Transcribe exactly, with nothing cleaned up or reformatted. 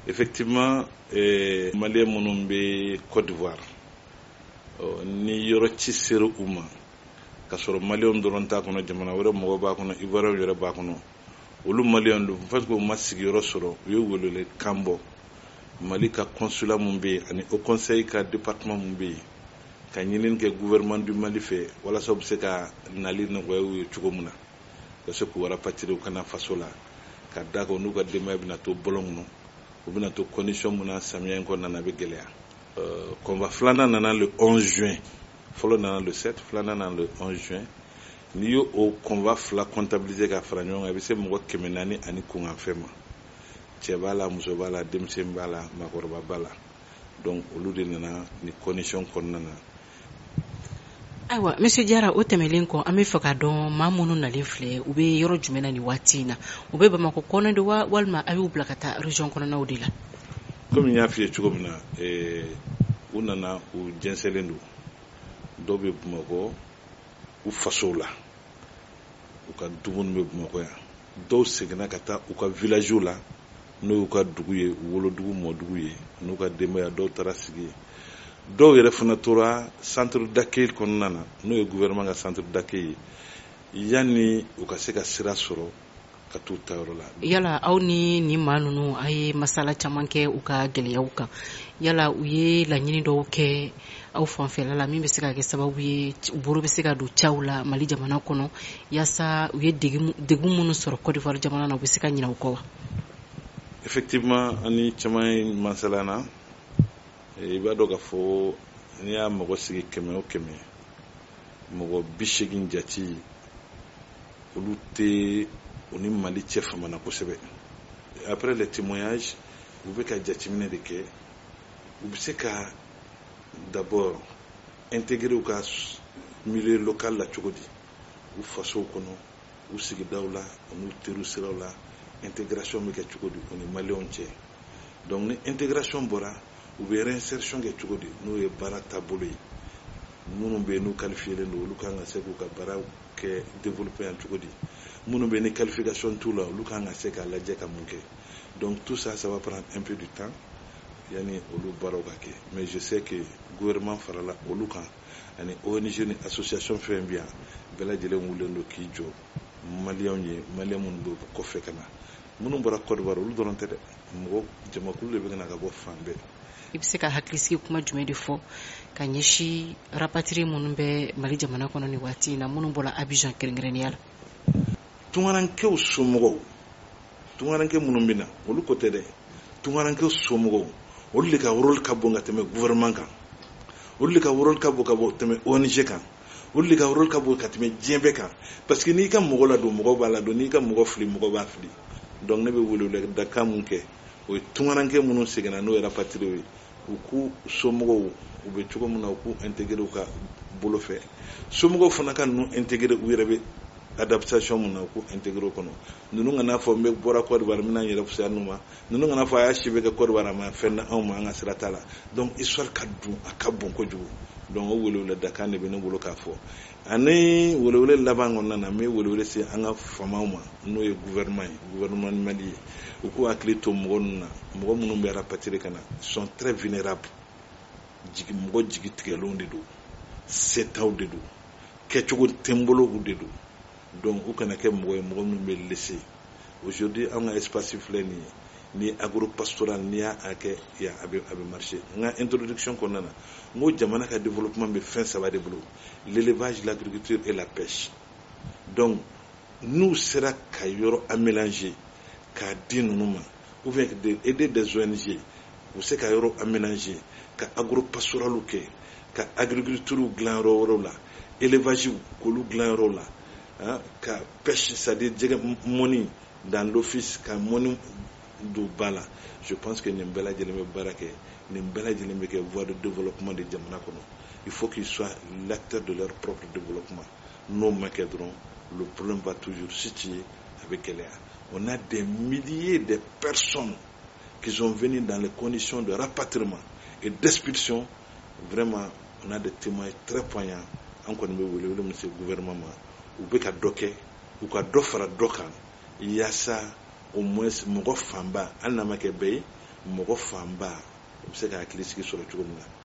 Effectivement, eh, Malien Monombe Côte d'Ivoire. Oh, ni yoro ci sere uma ka soro Malien doron ta kono jamana wore mo ba kono Ivoire yore ba kono olu Malien do parce que masigi yoro soro yo wolole kambo Malika consulat mumbe ani au conseil ka département mumbe ka ñinin ke gouvernement du Mali fe wala so be ka nali no wayu chugomuna ko se ko wara patire kana fasola ka dako nu ka demay bina to bolongno ou bien to condition muna samien ko nana be gelea euh combat flana nana le onze juin folo nana le sept flana nana le onze juin ni yo au combat fla comptabiliser ka franyon abi se mo kemenani ani kunga fema chebala musobala demsembala makorba bala donc olude nana ni condition kon nana. Aiwa monsieur Diarra o tɛmɛlen kɔ an bɛ fɛ ka dɔn maa minnu nalen filɛ u bɛ yɔrɔ jumɛn na nin waati in na u bɛ Bamako kɔnɔ de wa walima a y'u bila ka taa région kɔnɔnaw de la. Comme n y'a f'i ye cogo min na eh, u nana u jɛnsɛnlen don dɔw bɛ Bamako u fasow la u ka dumuni bɛ Bamako yan dɔw seginna ka taa u ka villagew la n'o y'u ka dugu ye wolodugu mɔdugu ye n'u ka denbaya dɔw taara sigi dɔw yɛrɛ fana tora centre d'accueil kɔnɔna na n'o ye gouvernement ka centre d'accueil yanni u ka se ka sira sɔrɔ ka t'u ta yɔrɔ la. Yala aw ni nin maa ninnu a ye masala caman kɛ u ka gɛlɛyaw kan yala u ye laɲini dɔw kɛ aw fanfɛla la min bɛ se ka kɛ sababu ye u bolo bɛ se ka don cɛw la Mali jamana kɔnɔ yaasa u ye degun minnu sɔrɔ Côte d'Ivoire jamana na u bɛ se ka ɲinɛ u kɔ wa? Effectivement ani caman ye masala na i b'a dɔn k'a fɔ n'i y'a mɔgɔ sigi kɛmɛ o kɛmɛ mɔgɔ bi seegin jati olu tɛ u ni Mali cɛ famana kosɛbɛ. Après les témoignages u bɛ ka jateminɛ de kɛ u bɛ se ka d'abord intégrer u ka milieu local la cogo di u fasow kɔnɔ u sigidaw la u n'u teriw siraw la intégration bɛ kɛ cogo di u ni Malienw cɛ donc ni intégration bɔra u bɛ réinsertion kɛ cogo di n'o ye baara taabolo ye minnu bɛ yen n'u qualifiélen don olu kan ka se k'u ka baara kɛ développer yan cogo di minnu bɛ yen ni qualification t'u la olu kan ka se k'a lajɛ ka mun kɛ donc tout ça ça va prendre un peu du temps yani olu baaraw ka kɛ mais je sais que gouvernement farala olu kan ani O N G ni association fɛn bi yan bɛɛ lajɛlen wulen don k'i jɔ Malienw ye Malien minnu bɛ kɔfɛ ka na minnu bɔra Côte d'Ivoire olu dɔrɔn tɛ dɛ mɔgɔ jamakulu de bɛ ka na ka bɔ fan bɛɛ. I bɛ se ka hakilisigi kuma jumɛn de fɔ ka ɲɛsin rapatrié minnu bɛ Mali jamana kɔnɔ nin waati in na minnu bɔra Abidjan kɛrɛnkɛrɛnnenya la. Tungarankew somɔgɔw tungaranke minnu bɛ na olu ko tɛ dɛ tungarankew somɔgɔw olu de ka rôle ka bon ka tɛmɛ gouvernement kan olu de ka rôle ka bon ka tɛmɛ O N G kan olu de ka rôle ka bon ka tɛmɛ diɲɛ bɛɛ kan parce que n'i ka mɔgɔ la don mɔgɔ b'a la don n'i ka mɔgɔ fili mɔgɔ b'a fili donc ne bɛ wele da kan mun kɛ o ye tungaranke minnu seginna n'o ye rapatrié ye u k'u somɔgɔw u bɛ cogo min na u k'u intégrer u ka bolo fɛ somɔgɔw fana ka ninnu intégrer u yɛrɛ bɛ adaptation mun na u k'u intégrer o kɔnɔ ninnu kana fɔ n bɛ bɔra Côte d'Ivoire n bɛna n yɛrɛ fisaya ninnu ma ninnu kana fɔ a y'a si bɛ kɛ Côte d'Ivoire a ma fɛn na anw ma an ka sira t'a la donc histoire ka dun a ka bon kojugu donc o welewele da kan de bɛ ne bolo k'a fɔ ani welewele laban kɔnɔna na n bɛ welewele se an ka famaw ma n'o ye gouvernement ye gouvernement Mali ye u k'u hakili to mɔgɔ ninnu na mɔgɔ minnu bɛ rapatrié ka na sont très vulnérables jigi mɔgɔ jigi tigɛlenw de don setaw de don kɛcogo tɛ n bolo u de don donc u kana kɛ mɔgɔ ye mɔgɔ minnu bɛ laisser aujourd'hui an ka espace filɛ nin ye ni agropastoral n'i y'a kɛ yan a bɛ a bɛ marcher n ka introduction kɔnɔna na n ko jamana ka développement bɛ fɛn saba de bolo l'élevage l'agriculture et la pêche donc n'u sera ka yɔrɔ aménager k'a di ninnu ma ou bien aider des O N G u se ka yɔrɔ aménager ka agropastoraliw kɛ ka agriculture dilan yɔrɔ wɛrɛw la élevage k'olu dilan yɔrɔw la hein, ka pêche c'est-à-dire jɛgɛ mɔni dans l'office ka mɔni don ba la je pense que nin bɛɛ lajɛlen bɛ baara kɛ nin bɛɛ lajɛlen bɛ kɛ voie de développement de jamana kɔnɔ il faut qu'ils soient l'acteur de leur propre développement n'o ma kɛ dɔrɔn le problème va toujours situer avec gɛlɛya. On a des milliers de personnes qui sont venues dans les conditions de rapatriement et d'expulsion. Vraiment, on a des témoignages très poignants. Encore une fois, monsieur le gouvernement, ou bien qu'à docker, ou qu'à d'offre à docker, il y a ça au moins, mon famba, en n'a pas qu'à payer, mɔgɔ fanba u bɛ se ka hakili sigi sɔrɔ cogo min na